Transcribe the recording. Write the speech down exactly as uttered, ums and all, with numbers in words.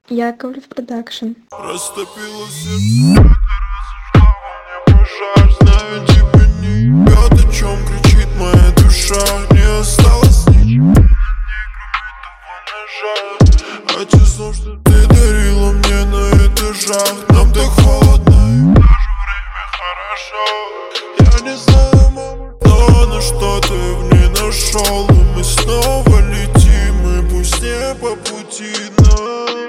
Яковлев продакшн. Растопила сердце, ты рассуждала мне пожар. Знаю, тебе не ебет, о чем кричит моя душа. Не осталось ничего на ней, кроме того ножа. А те снов, что ты дарила мне на этажах. Нам так холодно, и в то же время хорошо. Я не знаю, мама, но на что ты в ней нашел. И мы снова летим, и пусть не по пути нам.